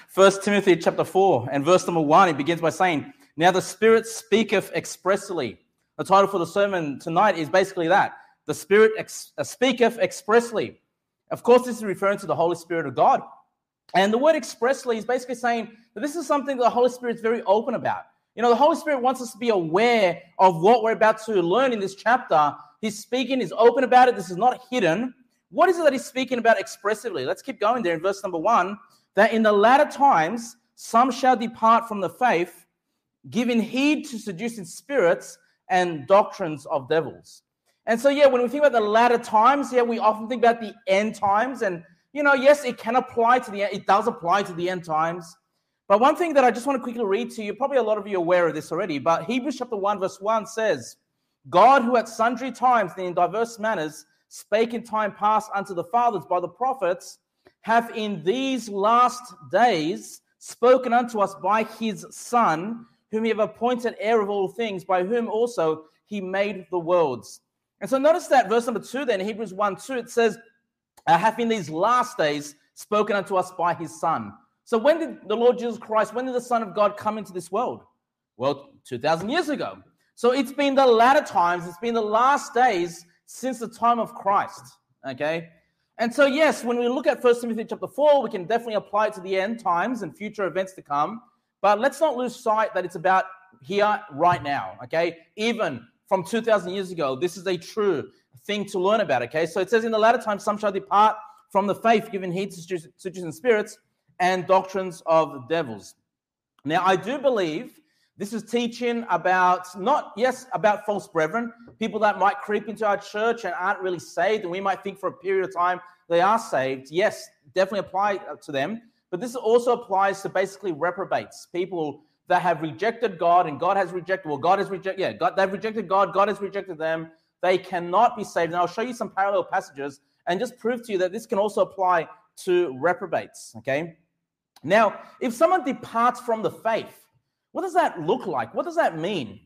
1 Timothy chapter 4 and verse number 1, it begins by saying, "Now the Spirit speaketh expressly." The title for the sermon tonight is basically that. The Spirit speaketh expressly. Of course, this is referring to the Holy Spirit of God. And the word expressly is basically saying that this is something that the Holy Spirit is very open about. You know, the Holy Spirit wants us to be aware of what we're about to learn in this chapter. He's speaking, he's open about it. This is not hidden. What is it that he's speaking about expressively? Let's keep going there in verse number 1. That in the latter times, some shall depart from the faith, giving heed to seducing spirits and doctrines of devils. And so, when we think about the latter times, we often think about the end times. And, yes, it can apply to it does apply to the end times. But one thing that I just want to quickly read to you, probably a lot of you are aware of this already, but Hebrews chapter 1 verse 1 says, "God, who at sundry times and in diverse manners spake in time past unto the fathers by the prophets, hath in these last days spoken unto us by his Son, whom he hath appointed heir of all things, by whom also he made the worlds." And so notice that verse number 2 then, Hebrews 1:2, it says, "hath in these last days spoken unto us by his Son." So when did the Lord Jesus Christ, when did the Son of God come into this world? Well, 2,000 years ago. So it's been the latter times, it's been the last days since the time of Christ, okay? And so, yes, when we look at 1 Timothy chapter 4, we can definitely apply it to the end times and future events to come. But let's not lose sight that it's about here, right now, okay? Even from 2,000 years ago, this is a true thing to learn about, okay? So it says, "In the latter times, some shall depart from the faith, giving heed to seducing spirits and doctrines of devils." Now, I do believe this is teaching about, about false brethren, people that might creep into our church and aren't really saved, and we might think for a period of time they are saved. Yes, definitely apply to them. But this also applies to basically reprobates, people that have rejected God and God has rejected, they've rejected God, God has rejected them. They cannot be saved. And I'll show you some parallel passages and just prove to you that this can also apply to reprobates, okay? Now, if someone departs from the faith, what does that look like? What does that mean?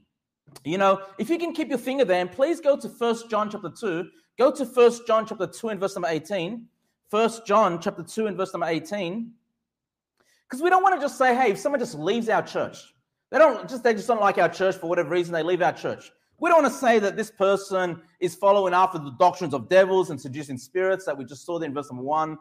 If you can keep your finger there, and please go to 1 John chapter 2. Go to 1 John chapter 2 and verse number 18. 1 John chapter 2 and verse number 18. Because we don't want to just say, hey, if someone just leaves our church, they just don't like our church for whatever reason, they leave our church. We don't want to say that this person is following after the doctrines of devils and seducing spirits that we just saw there in verse number 1.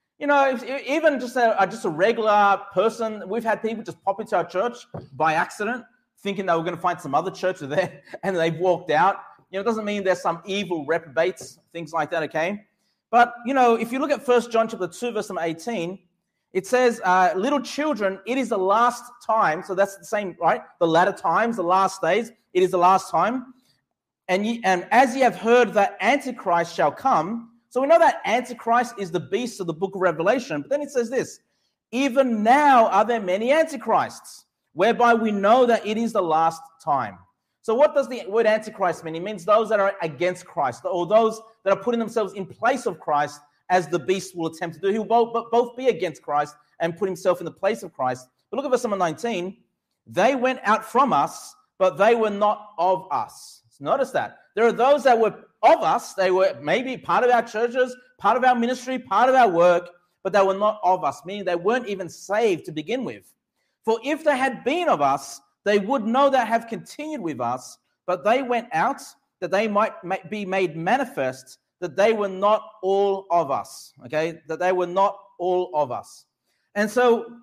Even just a regular person, we've had people just pop into our church by accident, thinking they were going to find some other church there, and they've walked out. It doesn't mean there's some evil reprobates, things like that, okay? But, if you look at 1 John chapter 2, verse number 18, it says, "Little children, it is the last time." So that's the same, right? The latter times, the last days, it is the last time. And as ye have heard that Antichrist shall come. So we know that Antichrist is the beast of the book of Revelation. But then it says this, "Even now are there many Antichrists, whereby we know that it is the last time." So what does the word Antichrist mean? It means those that are against Christ, or those that are putting themselves in place of Christ, as the beast will attempt to do. He will both be against Christ and put himself in the place of Christ. But look at verse number 19. "They went out from us, but they were not of us." So notice that. There are those that were of us. They were maybe part of our churches, part of our ministry, part of our work, but they were not of us, meaning they weren't even saved to begin with. "For if they had been of us, they would no doubt have continued with us, but they went out that they might be made manifest that they were not all of us." Okay, that they were not all of us. And so,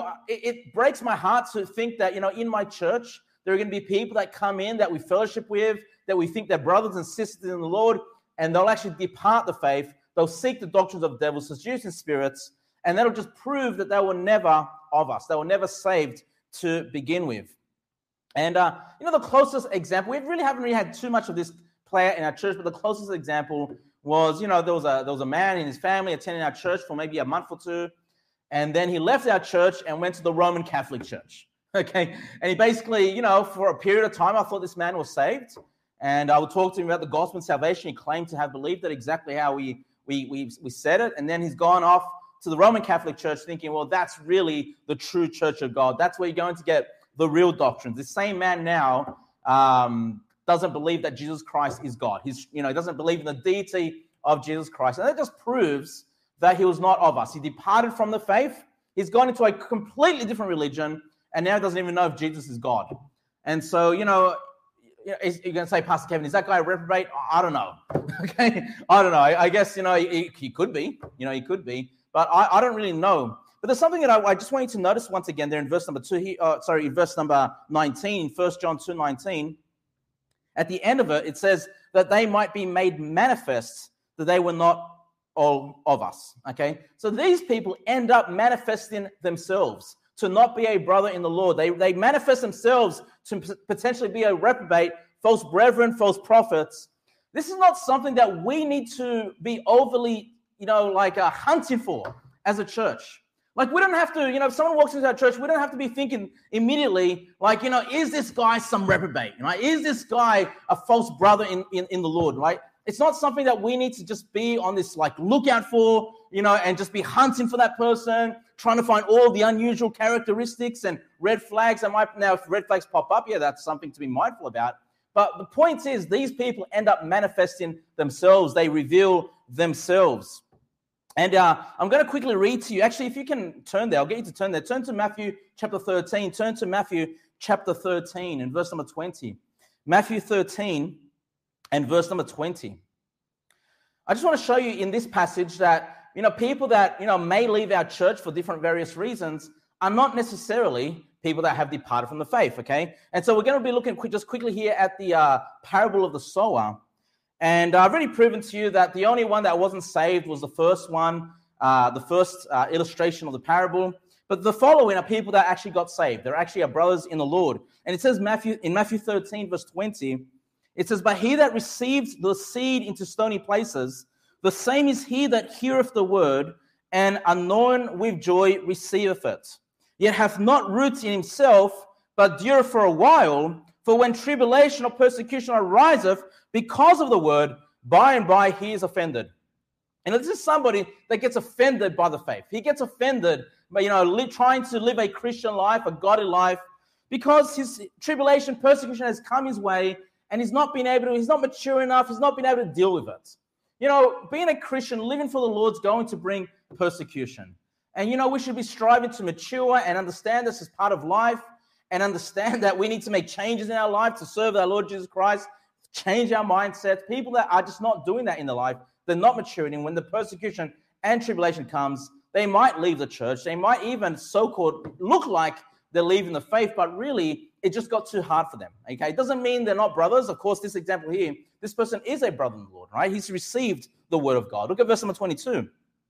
it breaks my heart to think that, in my church, there are going to be people that come in that we fellowship with, that we think they're brothers and sisters in the Lord, and they'll actually depart the faith. They'll seek the doctrines of devils, seducing spirits, and that'll just prove that they were never of us. They were never saved to begin with. And, the closest example, we really haven't had too much of this play out in our church, but the closest example was, there was a man in his family attending our church for maybe a month or two, and then he left our church and went to the Roman Catholic Church. Okay, and he basically, for a period of time, I thought this man was saved, and I would talk to him about the gospel and salvation. He claimed to have believed it exactly how we said it, and then he's gone off to the Roman Catholic Church thinking, well, that's really the true church of God. That's where you're going to get the real doctrines. This same man now doesn't believe that Jesus Christ is God. He doesn't believe in the deity of Jesus Christ, and that just proves that he was not of us. He departed from the faith. He's gone into a completely different religion, and now doesn't even know if Jesus is God. And so, you're going to say, Pastor Kevin, is that guy a reprobate? I don't know. Okay, I don't know. I guess, he could be. He could be. But I don't really know. But there's something that I just want you to notice once again there in verse number 2. In verse number 19, 1 John 2:19. At the end of it, it says that they might be made manifest that they were not all of us. Okay, so these people end up manifesting themselves to not be a brother in the Lord. They manifest themselves to potentially be a reprobate, false brethren, false prophets. This is not something that we need to be overly, hunting for as a church. Like, we don't have to, if someone walks into our church, we don't have to be thinking immediately, is this guy some reprobate? Right? Is this guy a false brother in the Lord, right? It's not something that we need to just be on this, lookout for, and just be hunting for that person, trying to find all the unusual characteristics and red flags. Now, if red flags pop up, that's something to be mindful about. But the point is, these people end up manifesting themselves. They reveal themselves. And I'm going to quickly read to you. Actually, if you can turn there, I'll get you to turn there. Turn to Matthew chapter 13. Turn to Matthew chapter 13 and verse number 20. Matthew 13 and verse number 20. I just want to show you in this passage that, people that, may leave our church for different various reasons are not necessarily people that have departed from the faith, okay? And so we're going to be looking just quickly here at the parable of the sower. And I've already proven to you that the only one that wasn't saved was the first one, the first illustration of the parable. But the following are people that actually got saved. They're actually our brothers in the Lord. And it says in Matthew 13, verse 20, it says, "But he that receives the seed into stony places, the same is he that heareth the word, and anon with joy receiveth it. Yet hath not root in himself, but dureth for a while. For when tribulation or persecution ariseth because of the word, by and by he is offended." And this is somebody that gets offended by the faith. He gets offended by, trying to live a Christian life, a godly life, because his tribulation, persecution has come his way, and he's not mature enough, he's not been able to deal with it. Being a Christian, living for the Lord is going to bring persecution. And, we should be striving to mature and understand this as part of life, and understand that we need to make changes in our life to serve our Lord Jesus Christ, change our mindsets. People that are just not doing that in their life, they're not maturing. And when the persecution and tribulation comes, they might leave the church. They might even so-called look like they're leaving the faith, but really it just got too hard for them. Okay, it doesn't mean they're not brothers. Of course, this example here, this person is a brother in the Lord, right? He's received the word of God. Look at verse number 22.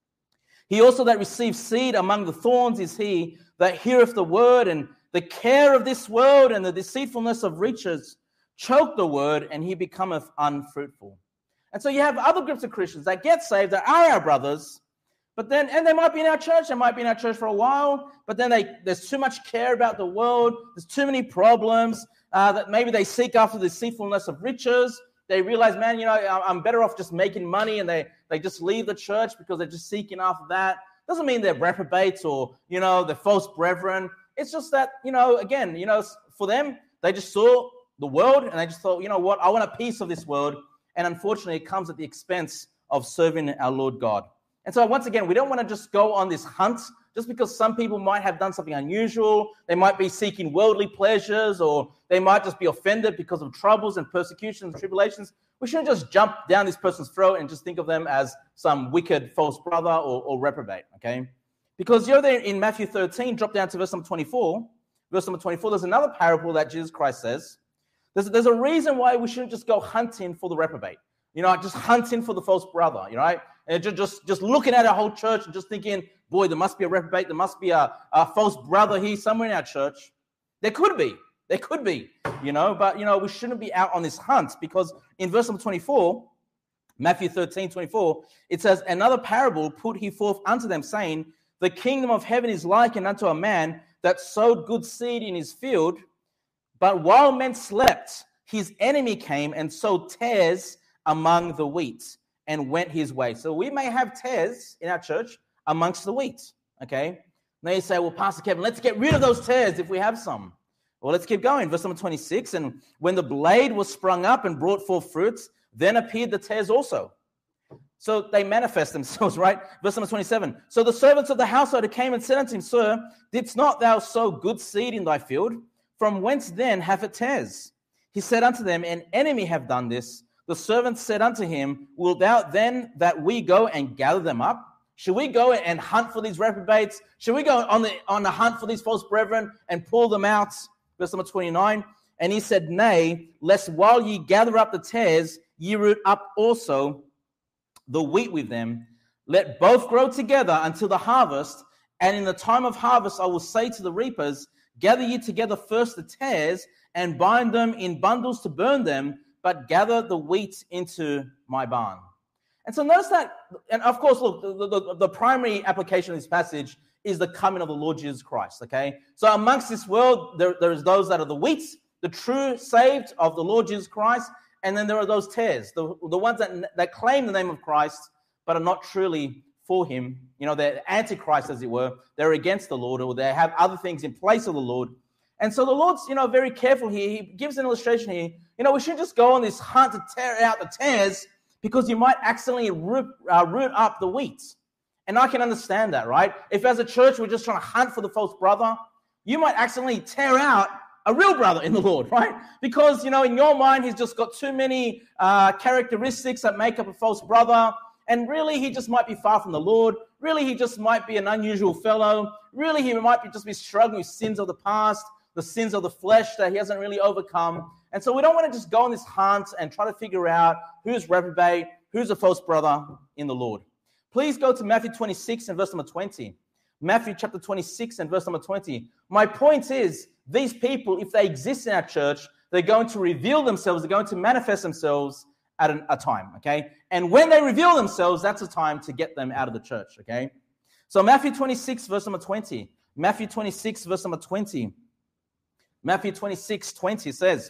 "He also that receives seed among the thorns is he that heareth the word, and the care of this world and the deceitfulness of riches choke the word, and he becometh unfruitful." And so you have other groups of Christians that get saved, that are our brothers, but then, and they might be in our church, for a while, but then there's too much care about the world, there's too many problems, that maybe they seek after the deceitfulness of riches. They realize, man, I'm better off just making money, and they just leave the church because they're just seeking after that. Doesn't mean they're reprobates or, they're false brethren. It's just that, again, for them, they just saw the world and they just thought, what, I want a piece of this world. And unfortunately, it comes at the expense of serving our Lord God. And so once again, we don't want to just go on this hunt just because some people might have done something unusual. They might be seeking worldly pleasures, or they might just be offended because of troubles and persecutions and tribulations. We shouldn't just jump down this person's throat and just think of them as some wicked false brother or reprobate, okay? Because there in Matthew 13, drop down to verse number 24. Verse number 24, there's another parable that Jesus Christ says. There's a reason why we shouldn't just go hunting for the reprobate. Just hunting for the false brother, right? And just looking at our whole church and just thinking, boy, there must be a reprobate, there must be a false brother here somewhere in our church. There could be, but, we shouldn't be out on this hunt, because in verse number 24, Matthew 13, 24, it says, "Another parable put he forth unto them, saying, The kingdom of heaven is likened unto a man that sowed good seed in his field, but while men slept, his enemy came and sowed tares among the wheat and went his way." So we may have tares in our church amongst the wheat, okay? Now you say, well, Pastor Kevin, let's get rid of those tares if we have some. Well, let's keep going. Verse number 26, "And when the blade was sprung up and brought forth fruits, then appeared the tares also. So they manifest themselves, right? Verse number 27. So the servants of the household came and said unto him, Sir, didst not thou sow good seed in thy field? From whence then hath it tares? He said unto them, An enemy have done this. The servants said unto him, Wilt thou then that we go and gather them up? Should we go and hunt for these reprobates? Should we go on the hunt for these false brethren and pull them out? Verse number 29. And he said, Nay, lest while ye gather up the tares, ye root up also the wheat with them. Let both grow together until the harvest. And in the time of harvest I will say to the reapers, Gather ye together first the tares, and bind them in bundles to burn them, but gather the wheat into my barn. And so notice that, and of course, look, the primary application of this passage is the coming of the Lord Jesus Christ, okay? So amongst this world, there is those that are the wheat, the true saved of the Lord Jesus Christ, and then there are those tares, the ones that claim the name of Christ, but are not truly for him. You know, they're antichrist, as it were. They're against the Lord, or they have other things in place of the Lord. And so the Lord's, very careful here. He gives an illustration here. We shouldn't just go on this hunt to tear out the tares, because you might accidentally root up the wheat. And I can understand that, right? If as a church we're just trying to hunt for the false brother, you might accidentally tear out a real brother in the Lord, right? Because, in your mind, he's just got too many characteristics that make up a false brother. And really, he just might be far from the Lord. Really, he just might be an unusual fellow. Really, he might just be struggling with sins of the past, the sins of the flesh that he hasn't really overcome. And so we don't want to just go on this hunt and try to figure out who's reprobate, who's a false brother in the Lord. Please go to Matthew 26 and verse number 20. Matthew chapter 26 and verse number 20. My point is, these people, if they exist in our church, they're going to reveal themselves, they're going to manifest themselves at a time, okay? And when they reveal themselves, that's a time to get them out of the church, okay? So Matthew 26, verse number 20. Matthew 26, verse number 20. Matthew 26, 20 says,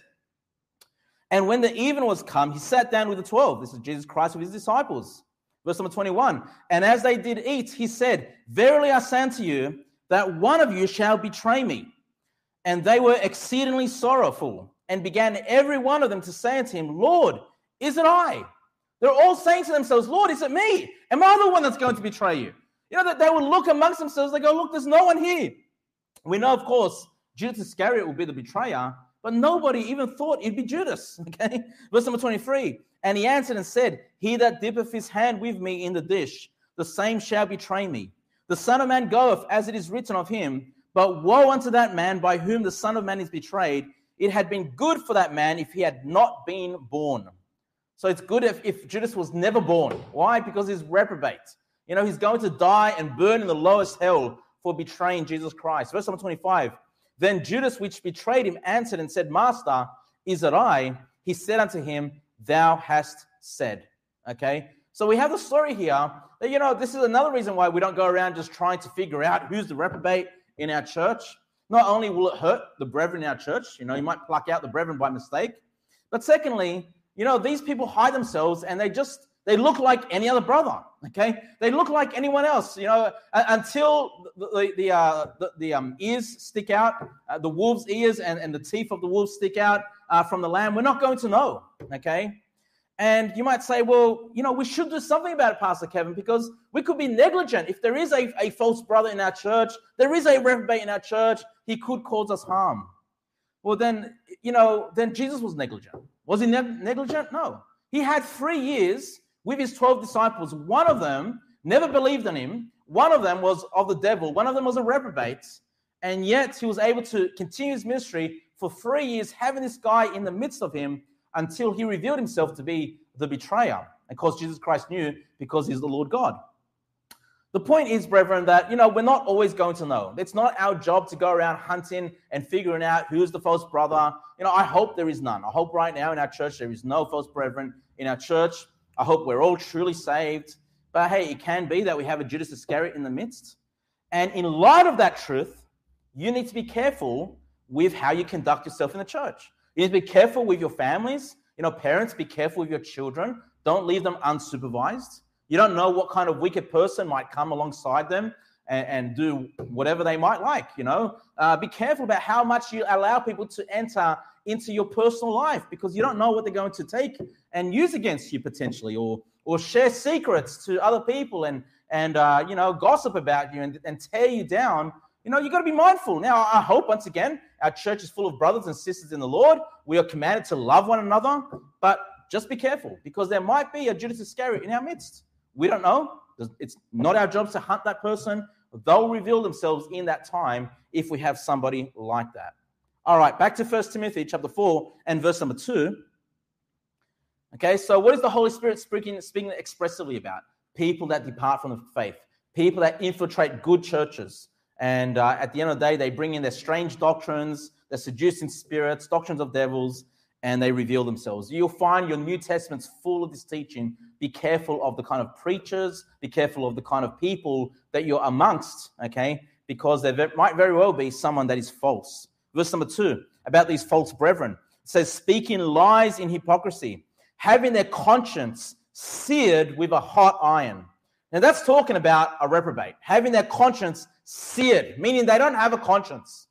And when the even was come, he sat down with the 12. This is Jesus Christ with his disciples. Verse number 21. And as they did eat, he said, Verily I say unto you, that one of you shall betray me. And they were exceedingly sorrowful, and began every one of them to say unto him, Lord, is it I? They're all saying to themselves, Lord, is it me? Am I the one that's going to betray you? That they would look amongst themselves, they go, look, there's no one here. We know, of course, Judas Iscariot will be the betrayer, but nobody even thought it'd be Judas, okay? Verse number 23, And he answered and said, He that dippeth his hand with me in the dish, the same shall betray me. The Son of Man goeth, as it is written of him, but woe unto that man by whom the Son of Man is betrayed. It had been good for that man if he had not been born. So it's good if Judas was never born. Why? Because he's reprobate. He's going to die and burn in the lowest hell for betraying Jesus Christ. Verse number 25. Then Judas, which betrayed him, answered and said, Master, is it I? He said unto him, Thou hast said. Okay? So we have the story here that, this is another reason why we don't go around just trying to figure out who's the reprobate in our church. Not only will it hurt the brethren in our church, you might pluck out the brethren by mistake, but secondly, these people hide themselves and they look like any other brother, okay? They look like anyone else, until the ears stick out, the wolf's ears and the teeth of the wolf stick out from the lamb. We're not going to know, okay? And you might say, well, we should do something about it, Pastor Kevin, because we could be negligent. If there is a false brother in our church, there is a reprobate in our church, he could cause us harm. Well, then Jesus was negligent. Was he negligent? No. He had 3 years with his 12 disciples. One of them never believed in him. One of them was of the devil. One of them was a reprobate. And yet he was able to continue his ministry for 3 years, having this guy in the midst of him, until he revealed himself to be the betrayer. Of course, Jesus Christ knew, because he's the Lord God. The point is, brethren, that, we're not always going to know. It's not our job to go around hunting and figuring out who's the false brother. I hope there is none. I hope right now in our church there is no false brethren in our church. I hope we're all truly saved. But hey, it can be that we have a Judas Iscariot in the midst. And in light of that truth, you need to be careful with how you conduct yourself in the church. You need to be careful with your families. Parents, be careful with your children. Don't leave them unsupervised. You don't know what kind of wicked person might come alongside them and do whatever they might like, Be careful about how much you allow people to enter into your personal life, because you don't know what they're going to take and use against you potentially, or or share secrets to other people and gossip about you and tear you down, you've got to be mindful. Now, I hope, once again, our church is full of brothers and sisters in the Lord. We are commanded to love one another, but just be careful, because there might be a Judas Iscariot in our midst. We don't know. It's not our job to hunt that person. They'll reveal themselves in that time if we have somebody like that. All right, back to 1 Timothy chapter 4 and verse number 2. Okay, so what is the Holy Spirit speaking expressively about? People that depart from the faith, people that infiltrate good churches. And at the end of the day, they bring in their strange doctrines, their seducing spirits, doctrines of devils, and they reveal themselves. You'll find your New Testament's full of this teaching. Be careful of the kind of preachers, be careful of the kind of people that you're amongst, okay? Because there might very well be someone that is false. Verse number 2, about these false brethren. It says, speaking lies in hypocrisy, having their conscience seared with a hot iron. Now that's talking about a reprobate, having their conscience seared, meaning they don't have a conscience.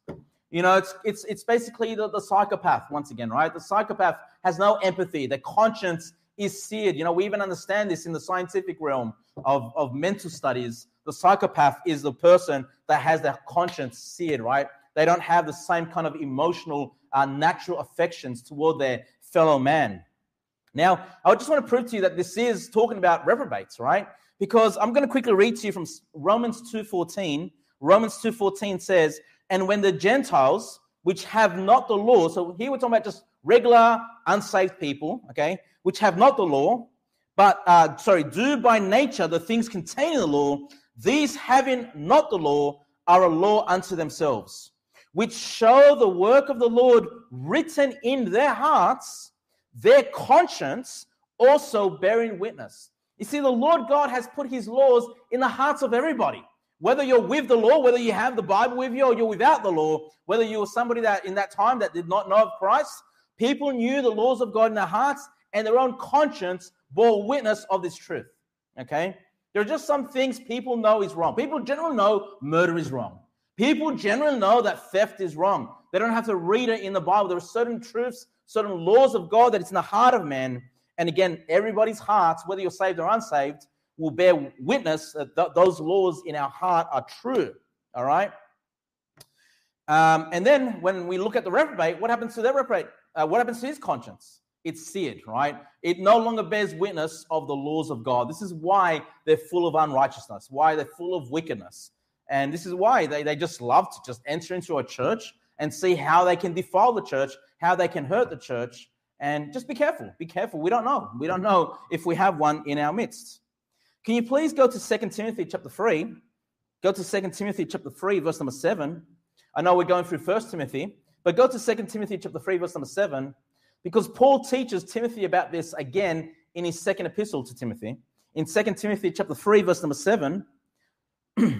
It's basically the psychopath, once again, right? The psychopath has no empathy. Their conscience is seared. We even understand this in the scientific realm of mental studies. The psychopath is the person that has their conscience seared, right? They don't have the same kind of emotional, natural affections toward their fellow man. Now, I just want to prove to you that this is talking about reprobates, right? Because I'm going to quickly read to you from Romans 2:14. Romans 2:14 says, and when the Gentiles, which have not the law, so here we're talking about just regular, unsaved people, okay, which have not the law, but, do by nature the things contained in the law, these having not the law are a law unto themselves, which show the work of the Lord written in their hearts, their conscience also bearing witness. You see, the Lord God has put his laws in the hearts of everybody. Whether you're with the law, whether you have the Bible with you, or you're without the law, whether you were somebody that in that time that did not know of Christ, people knew the laws of God in their hearts, and their own conscience bore witness of this truth. Okay? There are just some things people know is wrong. People generally know murder is wrong. People generally know that theft is wrong. They don't have to read it in the Bible. There are certain truths, certain laws of God that it's in the heart of man. And again, everybody's hearts, whether you're saved or unsaved, will bear witness that those laws in our heart are true. All right? And then when we look at the reprobate, what happens to the reprobate? What happens to his conscience? It's seared, right? It no longer bears witness of the laws of God. This is why they're full of unrighteousness, why they're full of wickedness. And this is why they just love to just enter into a church and see how they can defile the church, how they can hurt the church. And just be careful. Be careful. We don't know. We don't know if we have one in our midst. Can you please go to 2 Timothy chapter 3? Go to 2 Timothy chapter 3, verse number 7. I know we're going through 1 Timothy, but go to 2 Timothy chapter 3, verse number 7, because Paul teaches Timothy about this again in his second epistle to Timothy. In 2 Timothy chapter 3, verse number 7, 2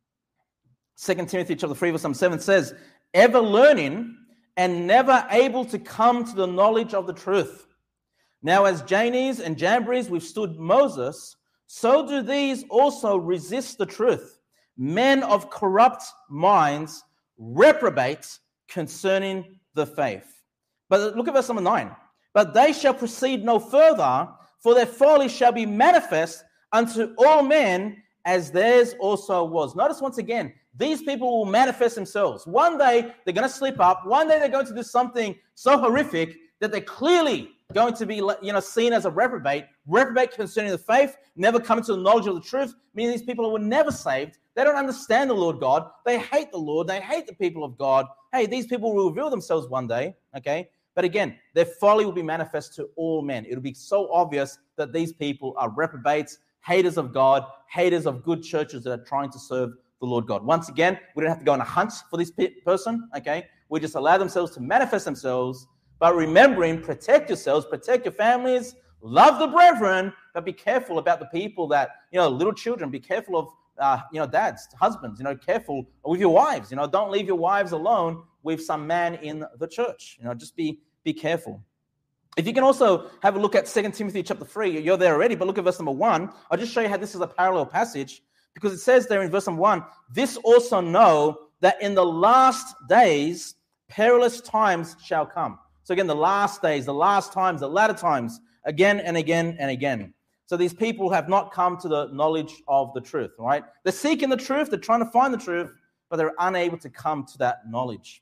Timothy chapter 3, verse number 7 says, ever learning and never able to come to the knowledge of the truth. Now as Jannes and Jambres withstood Moses, so do these also resist the truth. Men of corrupt minds, reprobates concerning the faith. But look at verse number 9. But they shall proceed no further, for their folly shall be manifest unto all men, as theirs also was. Notice once again, these people will manifest themselves. One day they're going to slip up. One day they're going to do something so horrific that they're clearly going to be, seen as a reprobate concerning the faith, never coming to the knowledge of the truth, meaning these people were never saved. They don't understand the Lord God. They hate the Lord. They hate the people of God. Hey, these people will reveal themselves one day, okay? But again, their folly will be manifest to all men. It'll be so obvious that these people are reprobates, haters of God, haters of good churches that are trying to serve the Lord God. Once again, we don't have to go on a hunt for this person, okay? We just allow themselves to manifest themselves. But remembering, protect yourselves, protect your families, love the brethren, but be careful about the people that, little children, be careful of, dads, husbands, careful with your wives. Don't leave your wives alone with some man in the church. Just be careful. If you can also have a look at 2 Timothy chapter 3, you're there already, but look at verse number 1. I'll just show you how this is a parallel passage, because it says there in verse number 1, this also know that in the last days perilous times shall come. So again, the last days, the last times, the latter times, again and again and again. So these people have not come to the knowledge of the truth, right? They're seeking the truth, they're trying to find the truth, but they're unable to come to that knowledge.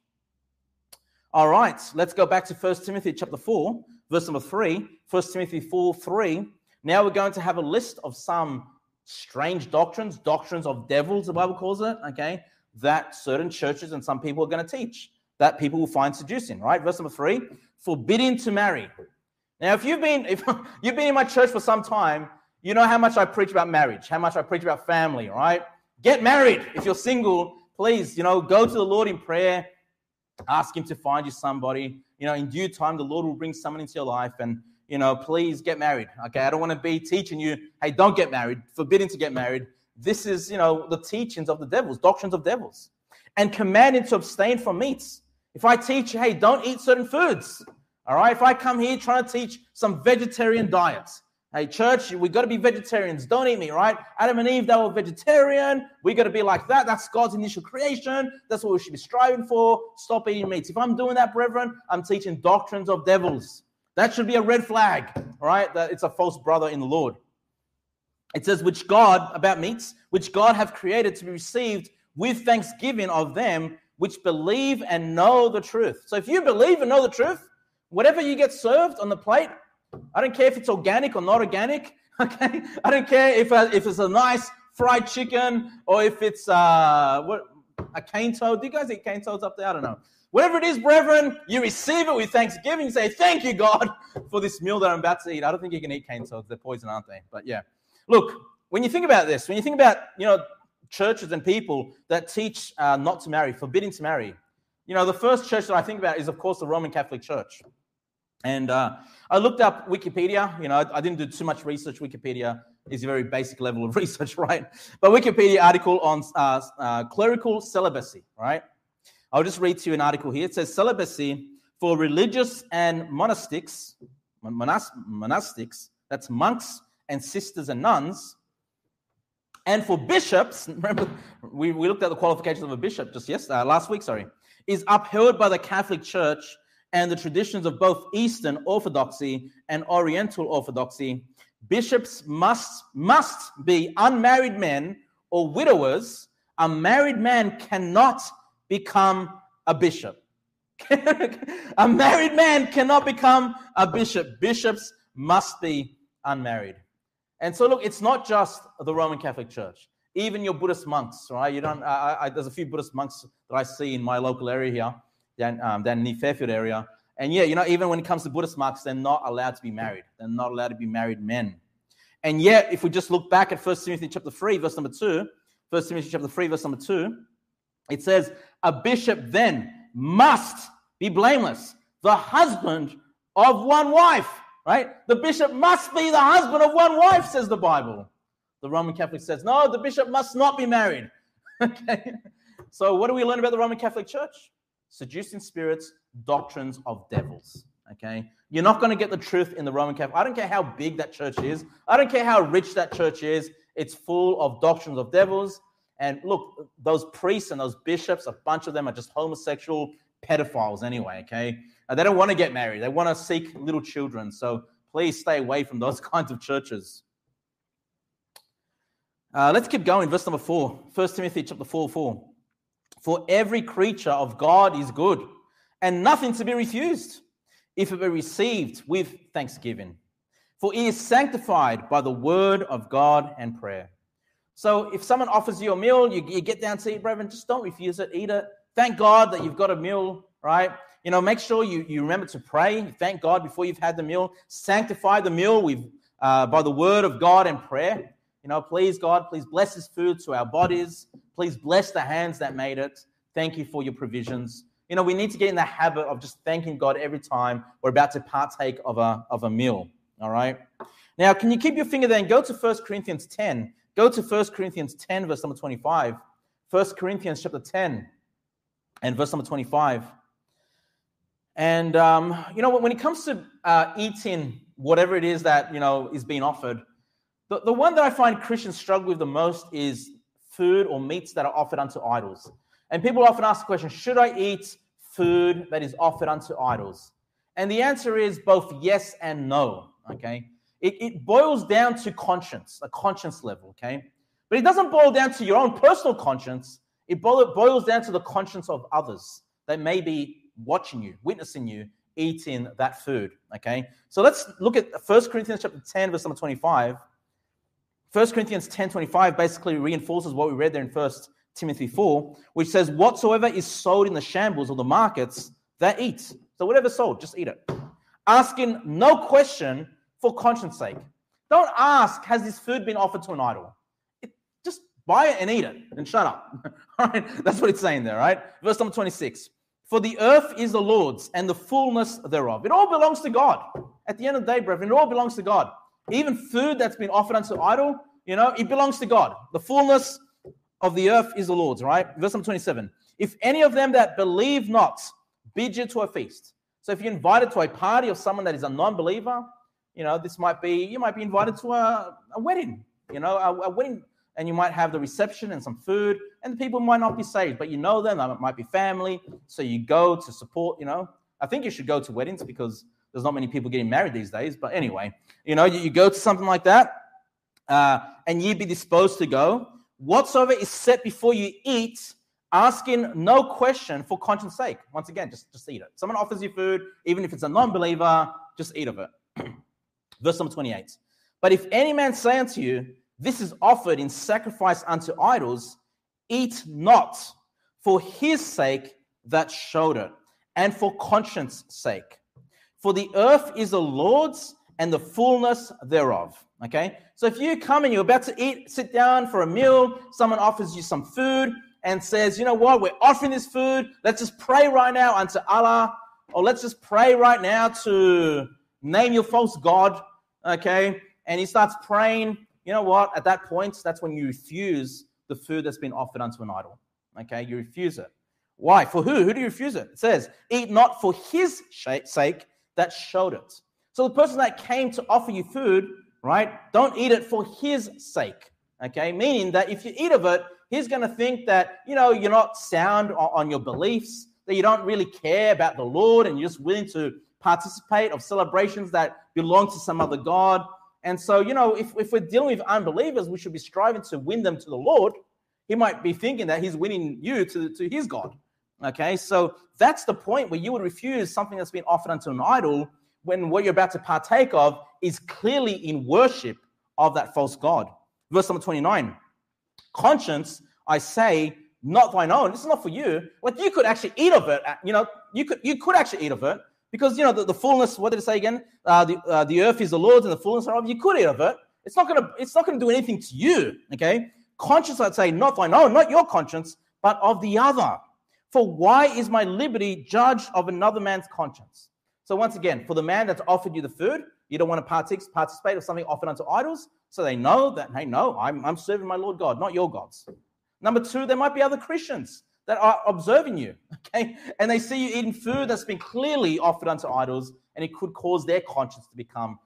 All right, let's go back to 1 Timothy chapter 4, verse number 3. 1 Timothy 4:3. Now we're going to have a list of some strange doctrines of devils, the Bible calls it, okay, that certain churches and some people are going to teach, that people will find seducing, right? Verse number 3, forbidding to marry. Now, if you've been in my church for some time, you know how much I preach about marriage, how much I preach about family, right? Get married. If you're single, please, go to the Lord in prayer, ask him to find you somebody. In due time, the Lord will bring someone into your life, and, please get married, okay? I don't want to be teaching you, hey, don't get married, forbidding to get married. This is, the teachings of the devils, doctrines of devils, and commanding to abstain from meats. If I teach you, hey, don't eat certain foods, all right? If I come here trying to teach some vegetarian diets, hey, church, we got to be vegetarians. Don't eat meat, right? Adam and Eve, they were vegetarian. We got to be like that. That's God's initial creation. That's what we should be striving for. Stop eating meats. If I'm doing that, brethren, I'm teaching doctrines of devils. That should be a red flag, all right? That it's a false brother in the Lord. It says, which God, about meats, which God have created to be received with thanksgiving of them which believe and know the truth. So if you believe and know the truth, whatever you get served on the plate, I don't care if it's organic or not organic, okay? I don't care if it's a nice fried chicken or if it's a cane toad. Do you guys eat cane toads up there? I don't know. Whatever it is, brethren, you receive it with thanksgiving. Say, thank you, God, for this meal that I'm about to eat. I don't think you can eat cane toads. They're poison, aren't they? But yeah. Look, when you think about this, when you think about, churches and people that teach not to marry, forbidding to marry, the first church that I think about is, of course, the Roman Catholic Church. And I looked up Wikipedia. I didn't do too much research. Wikipedia is a very basic level of research, right? But Wikipedia article on clerical celibacy, right? I'll just read to you an article here. It says celibacy for religious and monastics, that's monks and sisters and nuns, and for bishops, remember, we looked at the qualifications of a bishop last week, is upheld by the Catholic Church and the traditions of both Eastern Orthodoxy and Oriental Orthodoxy. Bishops must be unmarried men or widowers. A married man cannot become a bishop. A married man cannot become a bishop. Bishops must be unmarried. And so, look, it's not just the Roman Catholic Church. Even your Buddhist monks, right? There's a few Buddhist monks that I see in my local area here, down in the Fairfield area. And yeah, even when it comes to Buddhist monks, they're not allowed to be married. They're not allowed to be married men. And yet, if we just look back at 1 Timothy chapter 3, verse number 2, 1 Timothy chapter 3, verse number 2, it says, a bishop then must be blameless, the husband of one wife, right? The bishop must be the husband of one wife, says the Bible. The Roman Catholic says, no, the bishop must not be married. Okay. So what do we learn about the Roman Catholic Church? Seducing spirits, doctrines of devils. Okay. You're not going to get the truth in the Roman Catholic. I don't care how big that church is. I don't care how rich that church is. It's full of doctrines of devils. And look, those priests and those bishops, a bunch of them are just homosexual pedophiles anyway, okay? They don't want to get married. They want to seek little children. So please stay away from those kinds of churches. Let's keep going. Verse number 4. 1 Timothy chapter 4:4. For every creature of God is good, and nothing to be refused, if it be received with thanksgiving. For it is sanctified by the word of God and prayer. So if someone offers you a meal, you get down to eat, brethren, just don't refuse it. Eat it. Thank God that you've got a meal, right? Make sure you remember to pray. Thank God before you've had the meal. Sanctify the meal by the word of God and prayer. Please, God, please bless this food to our bodies. Please bless the hands that made it. Thank you for your provisions. We need to get in the habit of just thanking God every time we're about to partake of a meal, all right? Now, can you keep your finger there and go to 1 Corinthians 10? Go to 1 Corinthians 10, verse number 25. 1 Corinthians chapter 10 and verse number 25. And, when it comes to eating whatever it is that, is being offered, the one that I find Christians struggle with the most is food or meats that are offered unto idols. And people often ask the question, should I eat food that is offered unto idols? And the answer is both yes and no, okay? It boils down to conscience, a conscience level, okay? But it doesn't boil down to your own personal conscience. It boils down to the conscience of others that may be watching you, witnessing you, eating that food, okay? So let's look at 1 Corinthians chapter 10, verse number 25. 1 Corinthians 10:25 basically reinforces what we read there in 1 Timothy 4, which says, whatsoever is sold in the shambles or the markets, that eat. So whatever's sold, just eat it. Asking no question for conscience sake. Don't ask, has this food been offered to an idol? Just buy it and eat it and shut up. All right, that's what it's saying there, right? Verse number 26. For the earth is the Lord's and the fullness thereof. It all belongs to God. At the end of the day, brethren, it all belongs to God. Even food that's been offered unto idol, it belongs to God. The fullness of the earth is the Lord's, right? Verse number 27. If any of them that believe not bid you to a feast. So if you're invited to a party of someone that is a non-believer, you might be invited to a wedding, a wedding, and you might have the reception and some food, and the people might not be saved, but you know them, it might be family, so you go to support, I think you should go to weddings because there's not many people getting married these days, but anyway, you go to something like that, and you be disposed to go. Whatsoever is set before you eat, asking no question for conscience sake. Once again, just eat it. Someone offers you food, even if it's a non-believer, just eat of it. Verse number 28. But if any man say unto you, this is offered in sacrifice unto idols, eat not for his sake that showed it, and for conscience sake. For the earth is the Lord's and the fullness thereof. Okay? So if you come and you're about to sit down for a meal, someone offers you some food and says, you know what, we're offering this food, let's just pray right now unto Allah, or let's just pray right now to name your false god, okay? And he starts praying, you know what, at that point, that's when you refuse the food that's been offered unto an idol, okay? You refuse it. Why? For who? Who do you refuse it? It says, eat not for his sake that showed it. So the person that came to offer you food, right, don't eat it for his sake, okay? Meaning that if you eat of it, he's going to think that, you're not sound on your beliefs, that you don't really care about the Lord, and you're just willing to participate of celebrations that belong to some other God. And so, if we're dealing with unbelievers, we should be striving to win them to the Lord. He might be thinking that he's winning you to his God. Okay, so that's the point where you would refuse something that's been offered unto an idol when what you're about to partake of is clearly in worship of that false God. Verse number 29. Conscience, I say, not thine own. This is not for you. Like, you could actually eat of it. You could actually eat of it because, the fullness, what did it say again? The earth is the Lord's and the fullness thereof. You could eat of it. It's not going to do anything to you, okay? Conscience, I'd say, not thine own, not your conscience, but of the other. For why is my liberty judged of another man's conscience? So once again, for the man that's offered you the food, you don't want to participate of something offered unto idols, so they know that, hey, no, I'm serving my Lord God, not your gods. Number two, there might be other Christians that are observing you, okay? And they see you eating food that's been clearly offered unto idols, and it could cause their conscience to become,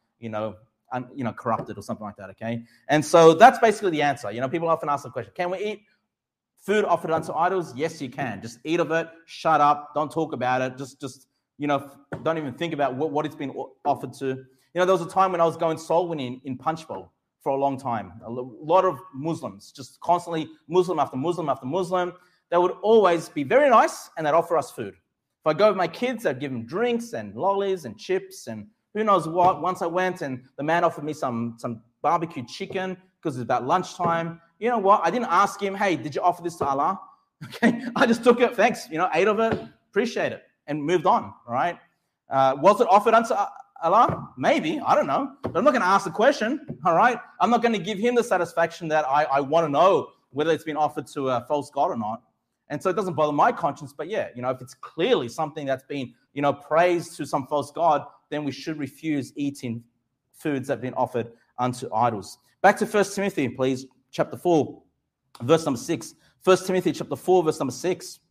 corrupted or something like that, okay? And so that's basically the answer. People often ask the question, can we eat food offered unto idols? Yes, you can. Just eat of it, shut up, don't talk about it, just don't even think about what it's been offered to. There was a time when I was going soul winning in Punchbowl for a long time. A lot of Muslims, just constantly Muslim after Muslim after Muslim. They would always be very nice and they'd offer us food. If I go with my kids, I'd give them drinks and lollies and chips and who knows what. Once I went and the man offered me some barbecue chicken because it's about lunchtime. You know what? I didn't ask him, hey, did you offer this to Allah? Okay, I just took it, thanks, ate of it, appreciate it, and moved on, all right? Was it offered unto Allah? Maybe, I don't know. But I'm not going to ask the question, all right? I'm not going to give him the satisfaction that I want to know whether it's been offered to a false god or not. And so it doesn't bother my conscience, but yeah, if it's clearly something that's been, praised to some false god, then we should refuse eating foods that have been offered unto idols. Back to 1 Timothy, please, chapter 4, verse number 6. 1 Timothy chapter 4, verse number 6.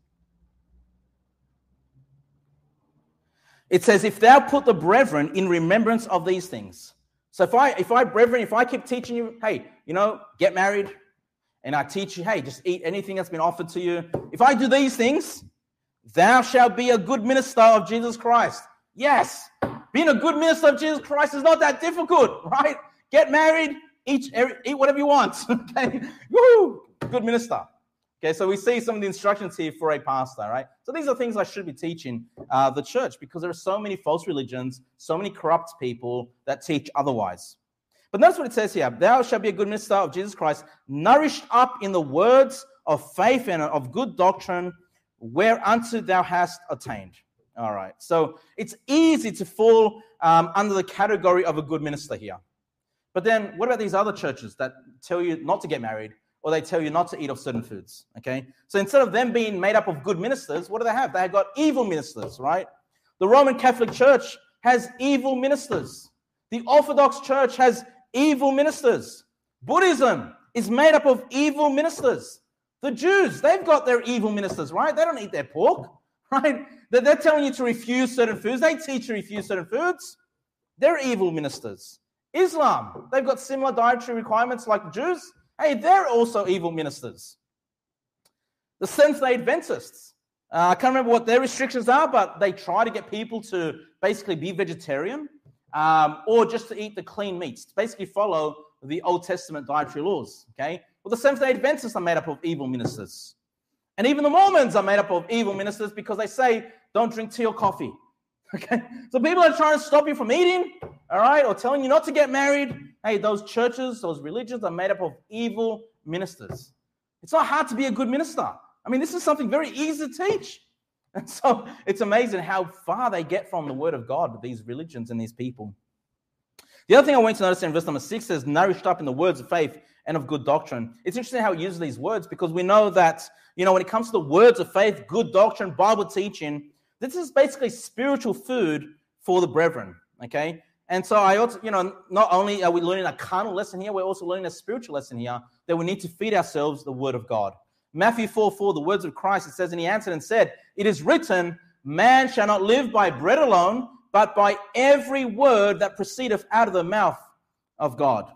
It says, if thou put the brethren in remembrance of these things. So if I keep teaching you, hey, get married, and I teach you, hey, just eat anything that's been offered to you. If I do these things, thou shalt be a good minister of Jesus Christ. Yes, be Being a good minister of Jesus Christ is not that difficult, right? Get married, eat whatever you want. Okay, woo, good minister. Okay, so we see some of the instructions here for a pastor, right? So these are things I should be teaching the church, because there are so many false religions, so many corrupt people that teach otherwise. But notice what it says here. Thou shalt be a good minister of Jesus Christ, nourished up in the words of faith and of good doctrine, whereunto thou hast attained. All right, so it's easy to fall under the category of a good minister here. But then what about these other churches that tell you not to get married, or they tell you not to eat of certain foods, okay? So instead of them being made up of good ministers, what do they have? They have got evil ministers, right? The Roman Catholic Church has evil ministers. The Orthodox Church has evil ministers. Buddhism is made up of evil ministers. The Jews, they've got their evil ministers, right? They don't eat their pork, right? They're telling you to refuse certain foods. They teach you to refuse certain foods. They're evil ministers. Islam, they've got similar dietary requirements like the Jews. Hey, they're also evil ministers. The Seventh-day Adventists, I can't remember what their restrictions are, but they try to get people to basically be vegetarian or just to eat the clean meats, to basically follow the Old Testament dietary laws, okay? Well, the Seventh-day Adventists are made up of evil ministers. And even the Mormons are made up of evil ministers because they say, don't drink tea or coffee, okay? So people are trying to stop you from eating, all right, or telling you not to get married. Hey, those churches, those religions are made up of evil ministers. It's not hard to be a good minister. I mean, this is something very easy to teach. And so it's amazing how far they get from the word of God, these religions and these people. The other thing I want you to notice in verse number 6 says, nourished up in the words of faith and of good doctrine. It's interesting how it uses these words, because we know that, when it comes to the words of faith, good doctrine, Bible teaching, this is basically spiritual food for the brethren, okay? And so I also, not only are we learning a carnal lesson here, we're also learning a spiritual lesson here, that we need to feed ourselves the word of God. Matthew 4:4, the words of Christ, it says, and he answered and said, it is written, man shall not live by bread alone, but by every word that proceedeth out of the mouth of God.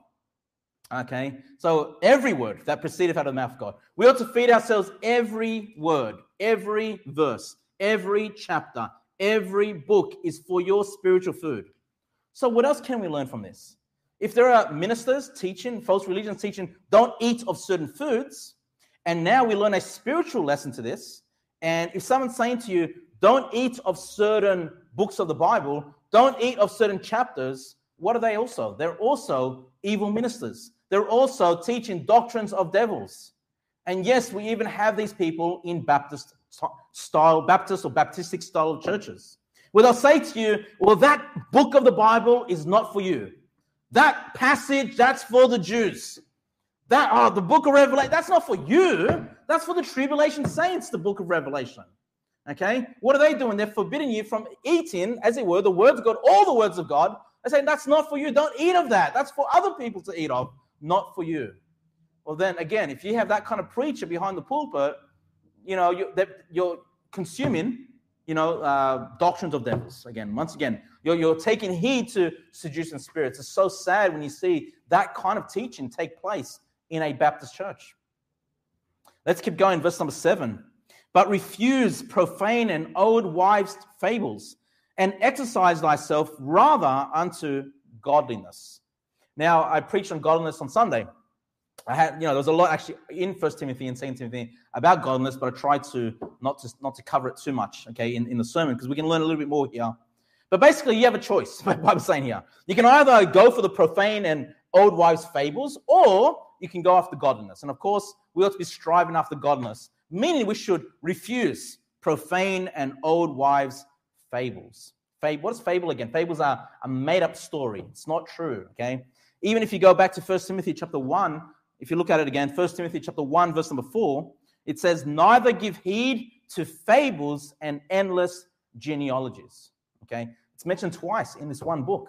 Okay, so every word that proceedeth out of the mouth of God. We ought to feed ourselves every word, every verse, every chapter, every book is for your spiritual food. So what else can we learn from this? If there are ministers teaching, false religions teaching, don't eat of certain foods, and now we learn a spiritual lesson to this, and if someone's saying to you, don't eat of certain books of the Bible, don't eat of certain chapters, what are they also? They're also evil ministers. They're also teaching doctrines of devils. And yes, we even have these people in Baptist or Baptistic style of churches, where they'll say to you, well, that book of the Bible is not for you. That passage, that's for the Jews. The book of Revelation, that's not for you. That's for the tribulation saints, the book of Revelation. Okay? What are they doing? They're forbidding you from eating, as it were, the words of God, all the words of God. They're saying, that's not for you. Don't eat of that. That's for other people to eat of, not for you. Well, then, again, if you have that kind of preacher behind the pulpit, you're consuming doctrines of devils. Once again, you're taking heed to seducing spirits. It's so sad when you see that kind of teaching take place in a Baptist church. Let's keep going. Verse number 7. But refuse profane and old wives' fables, and exercise thyself rather unto godliness. Now, I preached on godliness on Sunday. There was a lot actually in 1 Timothy and 2 Timothy about godliness, but I tried to not to cover it too much, okay, in the sermon, because we can learn a little bit more here. But basically, you have a choice, my Bible's saying here. You can either go for the profane and old wives' fables, or you can go after godliness. And of course, we ought to be striving after godliness, meaning we should refuse profane and old wives' fables. What is fable again? Fables are a made-up story. It's not true, okay? Even if you go back to 1 Timothy chapter 1, if you look at it again, 1 Timothy chapter 1, verse number 4, it says, neither give heed to fables and endless genealogies. Okay? It's mentioned twice in this one book.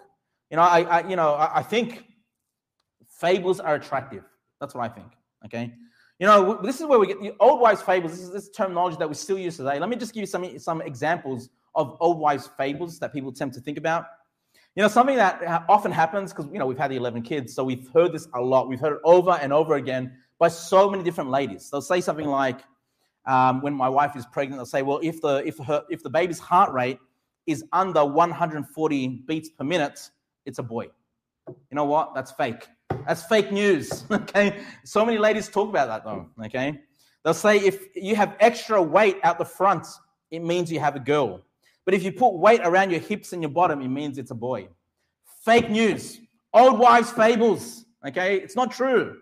I think fables are attractive. That's what I think. Okay? This is where we get the old wives' fables. This is terminology that we still use today. Let me just give you some examples of old wives' fables that people tend to think about. Something that often happens, because, we've had the 11 kids, so we've heard this a lot. We've heard it over and over again by so many different ladies. They'll say something like, when my wife is pregnant, they'll say, well, if the baby's heart rate is under 140 beats per minute, it's a boy. You know what? That's fake. That's fake news, okay? So many ladies talk about that, though, okay? They'll say if you have extra weight out the front, it means you have a girl. But if you put weight around your hips and your bottom, it means it's a boy. Fake news. Old wives' fables, okay? It's not true.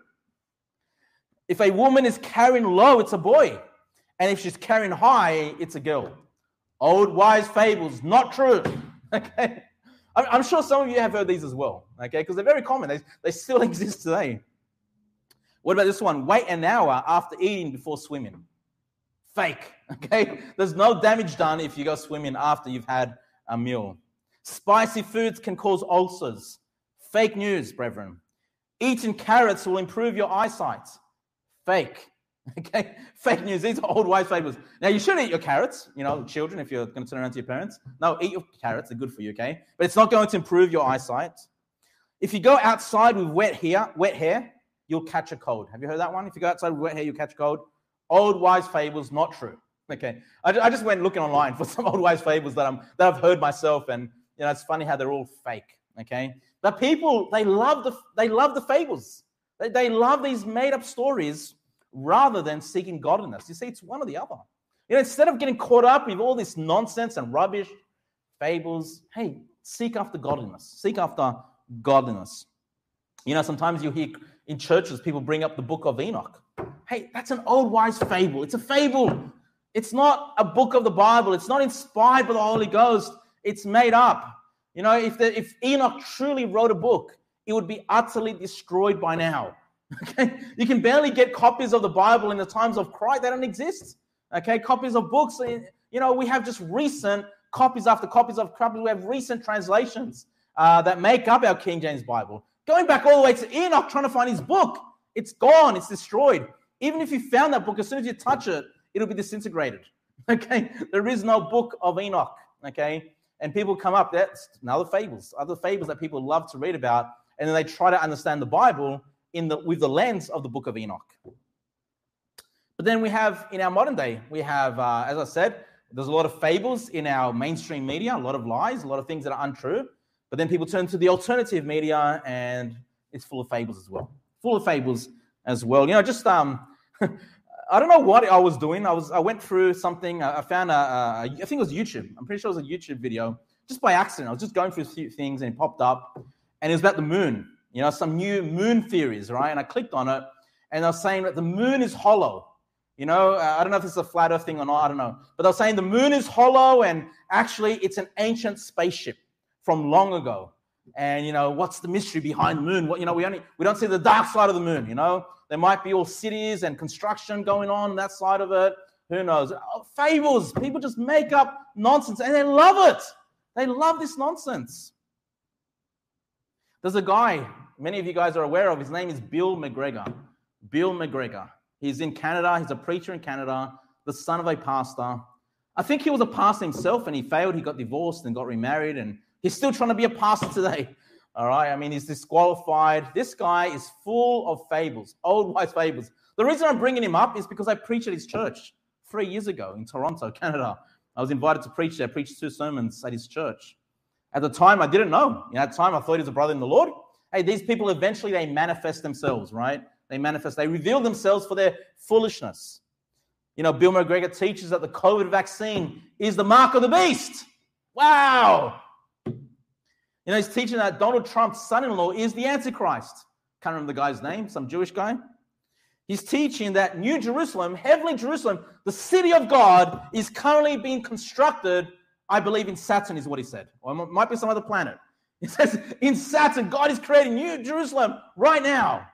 If a woman is carrying low, it's a boy. And if she's carrying high, it's a girl. Old wives' fables, not true, okay? I'm sure some of you have heard these as well, okay? Because they're very common. They still exist today. What about this one? Wait an hour after eating before swimming. Fake, okay? There's no damage done if you go swimming after you've had a meal. Spicy foods can cause ulcers. Fake news, brethren. Eating carrots will improve your eyesight. Fake, okay? Fake news. These are old wives' fables. Now, you shouldn't eat your carrots, children, if you're going to turn around to your parents. No, eat your carrots. They're good for you, okay? But it's not going to improve your eyesight. If you go outside with wet hair, you'll catch a cold. Have you heard that one? If you go outside with wet hair, you'll catch a cold. Old wives' fables, not true. Okay, I just went looking online for some old wives' fables that I've heard myself, and it's funny how they're all fake. Okay, but people they love the fables. They love these made-up stories rather than seeking godliness. You see, it's one or the other. Instead of getting caught up with all this nonsense and rubbish, fables, hey, seek after godliness. Seek after godliness. Sometimes you hear in churches people bring up the book of Enoch. Hey, that's an old wise fable. It's a fable. It's not a book of the Bible. It's not inspired by the Holy Ghost. It's made up. If Enoch truly wrote a book, it would be utterly destroyed by now. Okay, you can barely get copies of the Bible in the times of Christ. They don't exist. Okay, copies of books. We have just recent copies after copies of copies. We have recent translations that make up our King James Bible. Going back all the way to Enoch, trying to find his book. It's gone. It's destroyed. Even if you found that book, as soon as you touch it, it'll be disintegrated. Okay? There is no book of Enoch. Okay? And people come up, that's other fables that people love to read about, and then they try to understand the Bible with the lens of the book of Enoch. But then we have, in our modern day, as I said, there's a lot of fables in our mainstream media, a lot of lies, a lot of things that are untrue. But then people turn to the alternative media, and it's full of fables as well. I don't know what I was doing. I went through something. I found I think it was YouTube. I'm pretty sure it was a YouTube video, just by accident. I was just going through a few things, and it popped up, and it was about the moon. Some new moon theories, right? And I clicked on it, and they were saying that the moon is hollow. I don't know if it's a flat Earth thing or not. I don't know, but they were saying the moon is hollow, and actually, it's an ancient spaceship from long ago. And what's the mystery behind the moon? We don't see the dark side of the moon. There might be all cities and construction going on that side of it. Who knows? Fables. People just make up nonsense, and they love it. They love this nonsense. There's a guy many of you guys are aware of. His name is Bill McGregor. Bill McGregor. He's in Canada. He's a preacher in Canada, the son of a pastor. I think he was a pastor himself, and he failed. He got divorced and got remarried, and he's still trying to be a pastor today. All right? I mean, he's disqualified. This guy is full of fables, old wise fables. The reason I'm bringing him up is because I preached at his church 3 years ago in Toronto, Canada. I was invited to preach there. I preached 2 sermons at his church. At the time, I didn't know. At the time, I thought he was a brother in the Lord. Hey, these people eventually, they manifest themselves, right? They reveal themselves for their foolishness. Bill McGregor teaches that the COVID vaccine is the mark of the beast. Wow. He's teaching that Donald Trump's son-in-law is the Antichrist. Can't remember the guy's name, some Jewish guy. He's teaching that New Jerusalem, heavenly Jerusalem, the city of God, is currently being constructed, I believe, in Saturn is what he said. Or it might be some other planet. He says, in Saturn, God is creating New Jerusalem right now.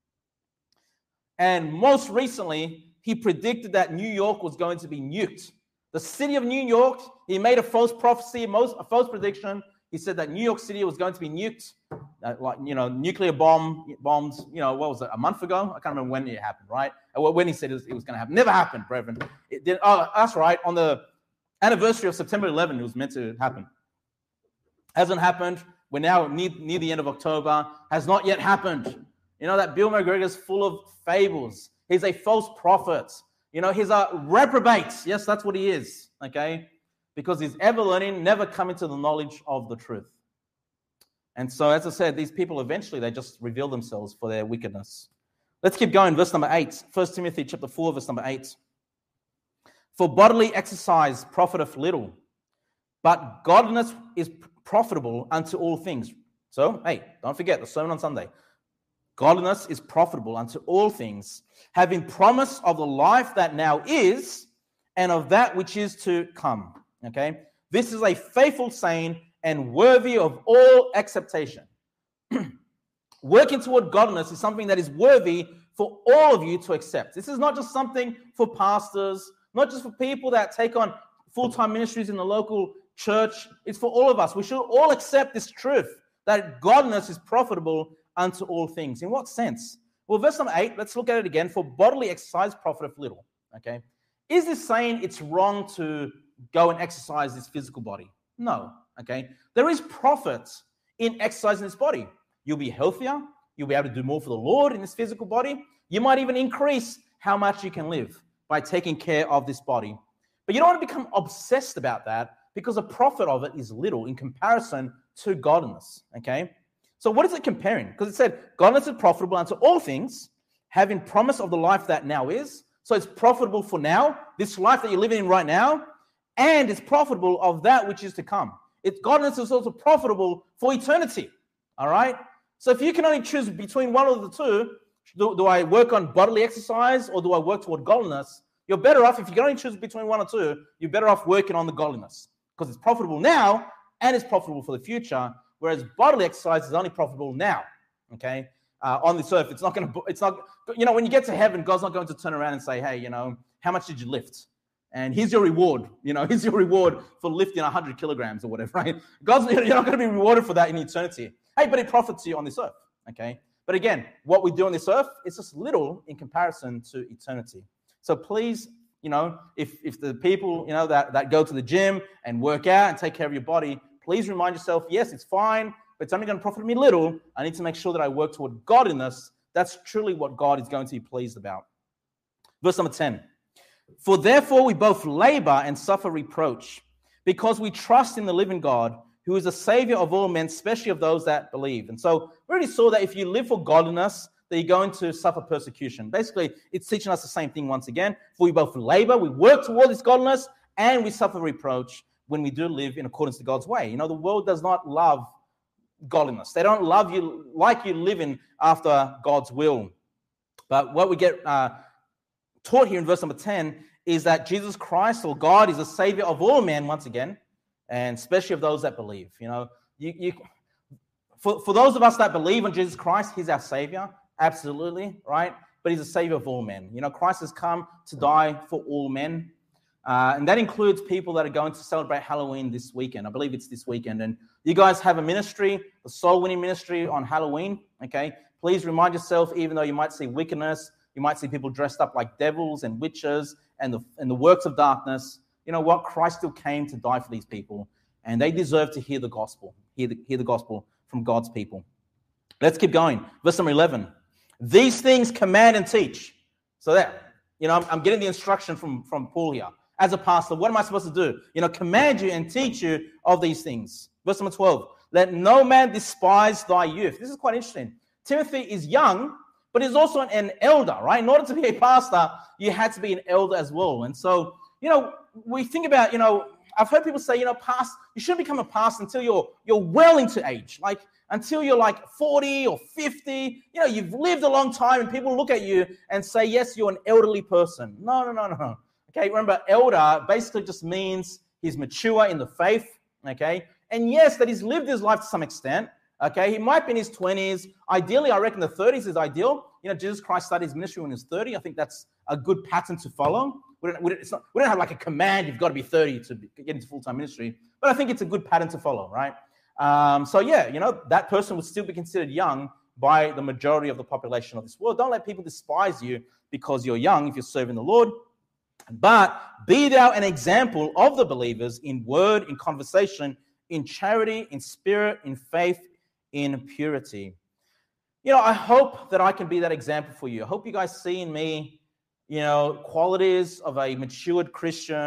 And most recently, he predicted that New York was going to be nuked. The city of New York, he made a false prophecy, a false prediction. He said that New York City was going to be nuked, nuclear bombs, what was it, a month ago? I can't remember when it happened, right? When he said it was going to happen. Never happened, brethren. That's right. On the anniversary of September 11, it was meant to happen. Hasn't happened. We're now near the end of October. Has not yet happened. That Bill McGregor is full of fables. He's a false prophet. He's a reprobate. Yes, that's what he is, okay? because he's ever learning, never coming to the knowledge of the truth. And so, as I said, these people eventually, they just reveal themselves for their wickedness. Let's keep going. Verse number 8. 1 Timothy chapter 4, verse number 8. For bodily exercise profiteth little, but godliness is profitable unto all things. So, hey, don't forget the sermon on Sunday. Godliness is profitable unto all things, having promise of the life that now is, and of that which is to come. Okay? This is a faithful saying and worthy of all acceptation. Working toward godliness is something that is worthy for all of you to accept. This is not just something for pastors, not just for people that take on full-time ministries in the local church. It's for all of us. We should all accept this truth, that godliness is profitable unto all things. In what sense? Well, verse number 8, let's look at it again. For bodily exercise profiteth little. Okay? Is this saying it's wrong to go and exercise this physical body? No. Okay? There is profit in exercising this body. You'll be healthier. You'll be able to do more for the Lord in this physical body. You might even increase how much you can live by taking care of this body. But you don't want to become obsessed about that, because the profit of it is little in comparison to godliness. Okay? So what is it comparing? Because it said, godliness is profitable unto all things, having promise of the life that now is. So it's profitable for now, this life that you're living in right now, and it's profitable of that which is to come. Godliness is also profitable for eternity. All right? So if you can only choose between one of the two, do I work on bodily exercise or do I work toward godliness? You're better off, if you can only choose between one or two, you're better off working on the godliness, because it's profitable now and it's profitable for the future, whereas bodily exercise is only profitable now, okay? On this earth, it's not, when you get to heaven, God's not going to turn around and say, hey, how much did you lift? And here's your reward, here's your reward for lifting 100 kilograms or whatever, right? You're not going to be rewarded for that in eternity. Hey, but it profits you on this earth, okay? But again, what we do on this earth is just little in comparison to eternity. So please, if the people, that go to the gym and work out and take care of your body, please remind yourself, yes, it's fine, but it's only going to profit me little. I need to make sure that I work toward godliness. That's truly what God is going to be pleased about. Verse number 10. For therefore we both labor and suffer reproach, because we trust in the living God, who is a savior of all men, especially of those that believe. And so we already saw that if you live for godliness, that you're going to suffer persecution. Basically, it's teaching us the same thing once again. For we both labor, we work toward this godliness, and we suffer reproach when we do live in accordance to God's way. The world does not love godliness. They don't love you like you living after God's will. But what we get taught here in verse number 10 is that Jesus Christ, or God, is a savior of all men once again, and especially of those that believe. For those of us that believe in Jesus Christ, he's our savior, absolutely, right? But he's a savior of all men. Christ has come to die for all men. And that includes people that are going to celebrate Halloween this weekend. I believe it's this weekend. And you guys have a ministry, a soul-winning ministry on Halloween, okay? Please remind yourself, even though you might see wickedness, you might see people dressed up like devils and witches and the works of darkness. You know what? Christ still came to die for these people, and they deserve to hear the gospel, hear the gospel from God's people. Let's keep going. Verse number 11. These things command and teach. So that, I'm getting the instruction from Paul here. As a pastor, what am I supposed to do? Command you and teach you of these things. Verse number 12. Let no man despise thy youth. This is quite interesting. Timothy is young, but he's also an elder, right? In order to be a pastor, you had to be an elder as well. And so, we think about, I've heard people say, you shouldn't become a pastor until you're well into age, like until you're like 40 or 50. You've lived a long time, and people look at you and say, yes, you're an elderly person. No. Okay, remember, elder basically just means he's mature in the faith, okay? And yes, that he's lived his life to some extent, okay? He might be in his 20s. Ideally, I reckon the 30s is ideal. Jesus Christ started his ministry when he was 30. I think that's a good pattern to follow. We don't have like a command, you've got to be 30 to get into full-time ministry, but I think it's a good pattern to follow, right? That person would still be considered young by the majority of the population of this world. Don't let people despise you because you're young if you're serving the Lord. But be thou an example of the believers in word, in conversation, in charity, in spirit, in faith, in purity. I hope that I can be that example for you. I hope you guys see in me, qualities of a matured Christian,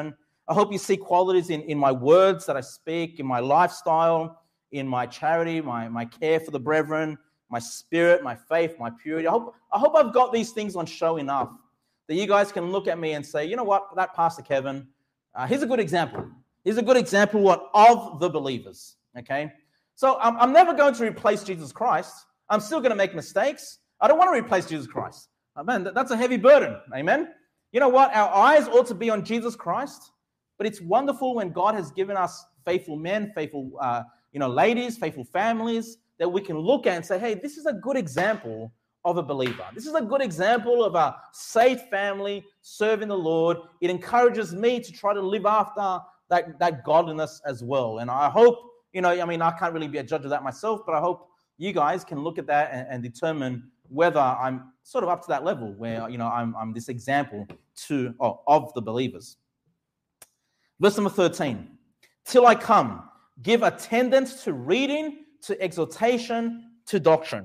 I hope you see qualities in my words that I speak, in my lifestyle, in my charity, my care for the brethren, my spirit, my faith, my purity. I hope I've got these things on show enough that you guys can look at me and say, you know what, that Pastor Kevin, here's a good example. Here's a good example of the believers, okay? So I'm never going to replace Jesus Christ. I'm still going to make mistakes. I don't want to replace Jesus Christ. Man, that's a heavy burden, amen? You know what? Our eyes ought to be on Jesus Christ, but it's wonderful when God has given us faithful men, faithful ladies, faithful families that we can look at and say, hey, this is a good example of a believer. This is a good example of a saved family serving the Lord. It encourages me to try to live after that godliness as well. And I hope, I can't really be a judge of that myself, but I hope you guys can look at that and determine whether I'm sort of up to that level where, I'm this example of the believers. Verse number 13, till I come, give attendance to reading, to exhortation, to doctrine.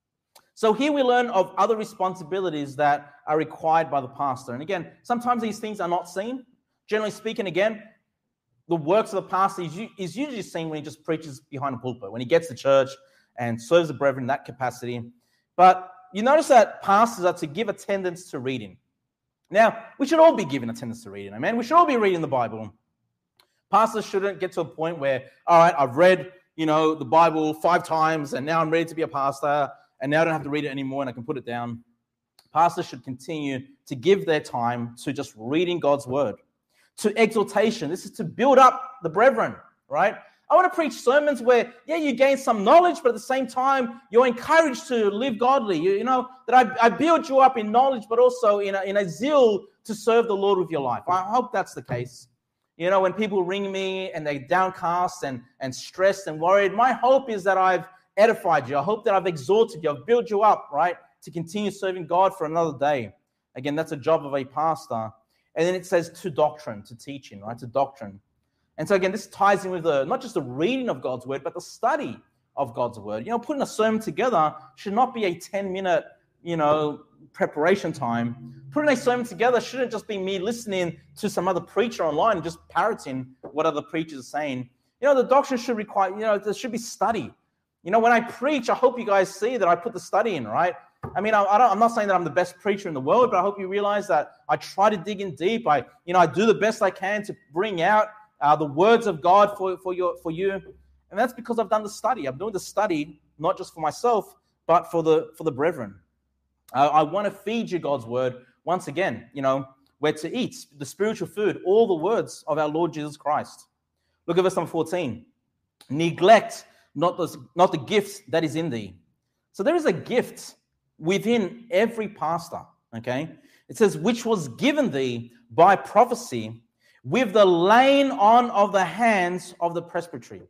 So here we learn of other responsibilities that are required by the pastor. And again, sometimes these things are not seen. Generally speaking, again, the works of the pastor is usually seen when he just preaches behind a pulpit, when he gets to church and serves the brethren in that capacity. But you notice that pastors are to give attendance to reading. Now, we should all be giving attendance to reading, amen? We should all be reading the Bible. Pastors shouldn't get to a point where, all right, I've read, the Bible 5 times and now I'm ready to be a pastor and now I don't have to read it anymore and I can put it down. Pastors should continue to give their time to just reading God's word. To exhortation, this is to build up the brethren, right? I want to preach sermons where, you gain some knowledge, but at the same time, you're encouraged to live godly. That I build you up in knowledge, but also in a zeal to serve the Lord with your life. I hope that's the case. When people ring me and they're downcast and stressed and worried, my hope is that I've edified you. I hope that I've exhorted you. I've built you up, right, to continue serving God for another day. Again, that's a job of a pastor. And then it says to doctrine, to teaching, right, to doctrine. And so again, this ties in with not just the reading of God's word, but the study of God's word. Putting a sermon together should not be a 10-minute, preparation time. Putting a sermon together shouldn't just be me listening to some other preacher online and just parroting what other preachers are saying. The doctrine should require, there should be study. When I preach, I hope you guys see that I put the study in, right? I'm not saying that I'm the best preacher in the world, but I hope you realize that I try to dig in deep. I do the best I can to bring out the words of God for you. And that's because I've done the study. I'm doing the study, not just for myself, but for the brethren. I want to feed you God's word. Once again, we're to eat the spiritual food, all the words of our Lord Jesus Christ. Look at verse number 14. Neglect not the gift that is in thee. So there is a gift within every pastor, okay? It says, which was given thee by prophecy with the laying on of the hands of the presbytery.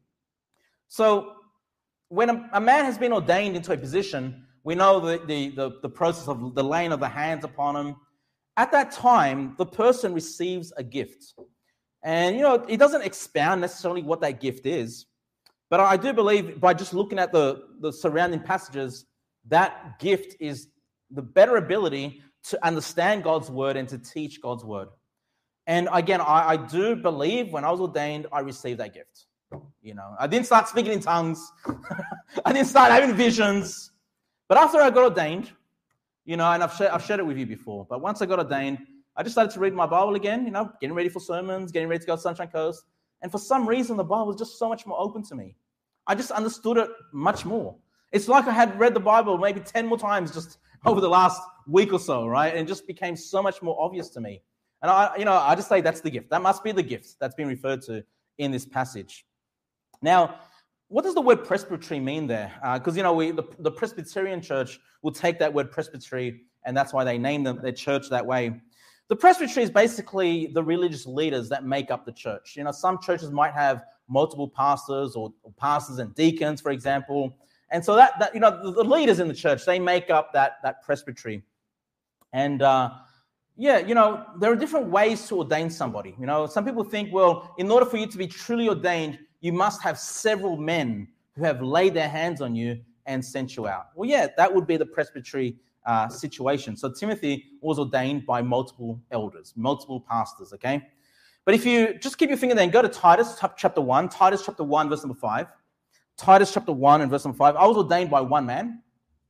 So when a man has been ordained into a position, we know the process of the laying of the hands upon him. At that time, the person receives a gift. And, it doesn't expound necessarily what that gift is. But I do believe by just looking at the surrounding passages, that gift is the better ability to understand God's word and to teach God's word. And again, I do believe when I was ordained, I received that gift. I didn't start speaking in tongues. I didn't start having visions. But after I got ordained, and I've shared it with you before, but once I got ordained, I just started to read my Bible again, getting ready for sermons, getting ready to go to Sunshine Coast. And for some reason, the Bible was just so much more open to me. I just understood it much more. It's like I had read the Bible maybe 10 more times just over the last week or so, right? And it just became so much more obvious to me. And I just say that's the gift. That must be the gift that's being referred to in this passage. Now, what does the word presbytery mean there? Because, the Presbyterian church will take that word presbytery, and that's why they named their church that way. The presbytery is basically the religious leaders that make up the church. Some churches might have multiple pastors or pastors and deacons, for example. And so that the leaders in the church, they make up that presbytery. And, there are different ways to ordain somebody. Some people think, well, in order for you to be truly ordained, you must have several men who have laid their hands on you and sent you out. Well, yeah, that would be the presbytery situation. So Timothy was ordained by multiple elders, multiple pastors, okay? But if you just keep your finger there and go to Titus chapter 1, Titus chapter 1, verse number 5. Titus chapter 1 and verse number 5. I was ordained by one man.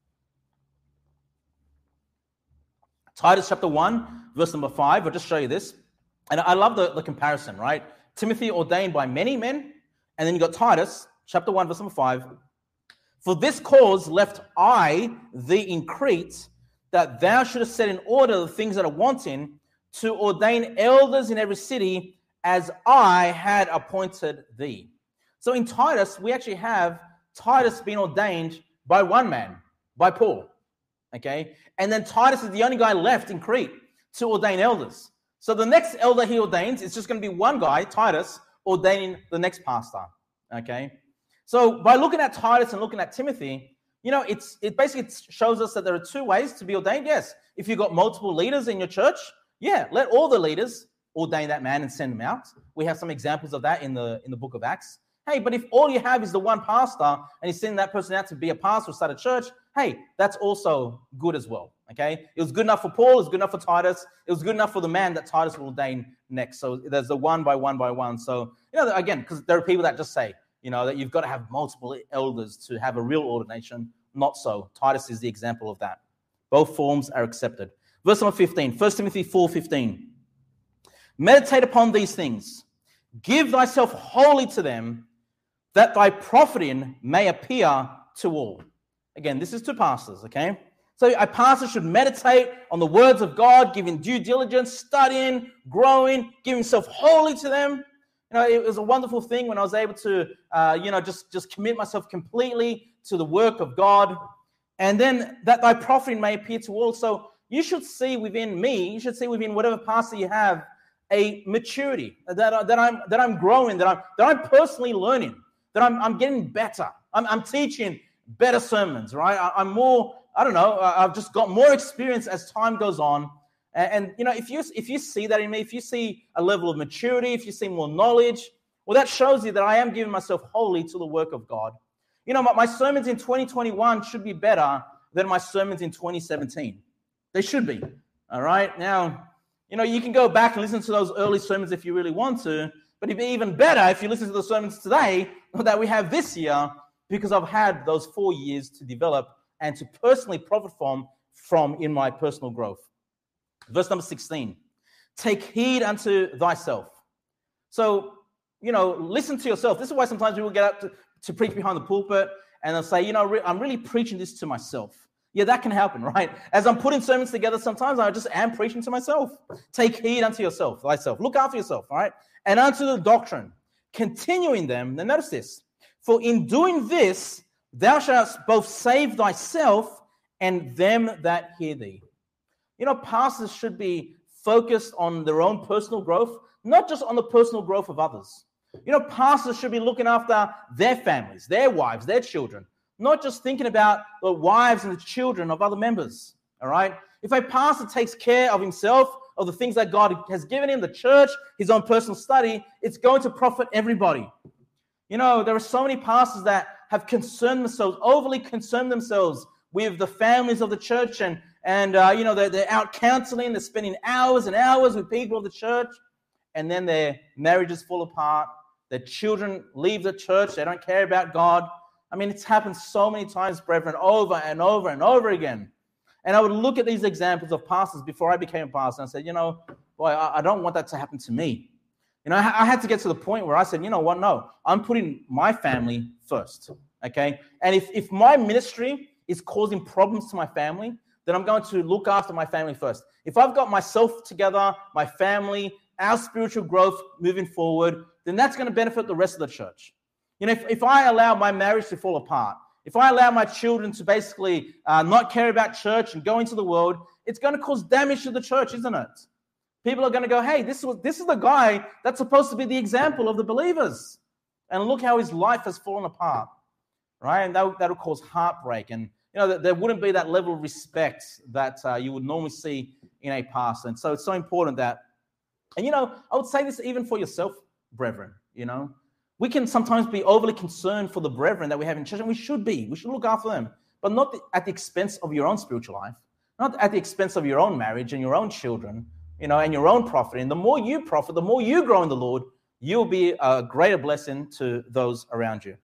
Titus chapter 1, verse number 5. I'll just show you this. And I love the comparison, right? Timothy ordained by many men. And then you got Titus chapter 1, verse number 5. For this cause left I thee in Crete, that thou shouldest set in order the things that are wanting, to ordain elders in every city, as I had appointed thee. So in Titus, we actually have Titus being ordained by one man, by Paul. Okay? And then Titus is the only guy left in Crete to ordain elders. So the next elder he ordains is just going to be one guy, Titus, ordaining the next pastor. Okay? So by looking at Titus and looking at Timothy, it basically shows us that there are two ways to be ordained. Yes, if you've got multiple leaders in your church, yeah, let all the leaders ordain that man and send him out. We have some examples of that in the book of Acts. Hey, but if all you have is the one pastor and he's sending that person out to be a pastor or start a church, hey, that's also good as well, okay? It was good enough for Paul, it was good enough for Titus, it was good enough for the man that Titus will ordain next. So there's the one by one by one. So, again, because there are people that just say, that you've got to have multiple elders to have a real ordination. Not so. Titus is the example of that. Both forms are accepted. Verse number 15, 1 Timothy 4:15. Meditate upon these things. Give thyself wholly to them, that thy profiting may appear to all. Again, this is to pastors, okay? So a pastor should meditate on the words of God, giving due diligence, studying, growing, giving himself wholly to them. It was a wonderful thing when I was able to, just commit myself completely to the work of God. And then that thy profiting may appear to all. So you should see within me, you should see within whatever pastor you have, a maturity that I'm growing, that I'm personally learning, that I'm getting better. I'm teaching better sermons, right? I'm more, I've just got more experience as time goes on. And if you see that in me, if you see a level of maturity, if you see more knowledge, well, that shows you that I am giving myself wholly to the work of God. My sermons in 2021 should be better than my sermons in 2017. They should be, all right? Now, you can go back and listen to those early sermons if you really want to, but it'd be even better if you listen to the sermons today that we have this year, because I've had those 4 years to develop and to personally profit from in my personal growth. Verse number 16, take heed unto thyself. So, listen to yourself. This is why sometimes people get up to preach behind the pulpit and they'll say, I'm really preaching this to myself. Yeah, that can happen, right? As I'm putting sermons together, sometimes I just am preaching to myself. Take heed unto yourself, thyself. Look after yourself, all right? And unto the doctrine, continuing them. Now notice this. For in doing this, thou shalt both save thyself and them that hear thee. Pastors should be focused on their own personal growth, not just on the personal growth of others. Pastors should be looking after their families, their wives, their children, not just thinking about the wives and the children of other members, all right? If a pastor takes care of himself, of the things that God has given him, the church, his own personal study, it's going to profit everybody. There are so many pastors that have overly concerned themselves with the families of the church, and they're out counseling, they're spending hours and hours with people of the church, and then their marriages fall apart, their children leave the church, they don't care about God. It's happened so many times, brethren, over and over and over again. And I would look at these examples of pastors before I became a pastor and I said, I don't want that to happen to me. I had to get to the point where I said, no, I'm putting my family first, okay? And if my ministry is causing problems to my family, then I'm going to look after my family first. If I've got myself together, my family, our spiritual growth moving forward, then that's going to benefit the rest of the church. If I allow my marriage to fall apart, if I allow my children to basically not care about church and go into the world, it's going to cause damage to the church, isn't it? People are going to go, hey, this is the guy that's supposed to be the example of the believers. And look how his life has fallen apart, right? And that'll cause heartbreak. And, there wouldn't be that level of respect that you would normally see in a pastor. And so it's so important that, and, I would say this even for yourself, brethren, We can sometimes be overly concerned for the brethren that we have in church, and we should be. We should look after them, but not at the expense of your own spiritual life, not at the expense of your own marriage and your own children. and your own profit. And the more you profit, the more you grow in the Lord, you'll be a greater blessing to those around you.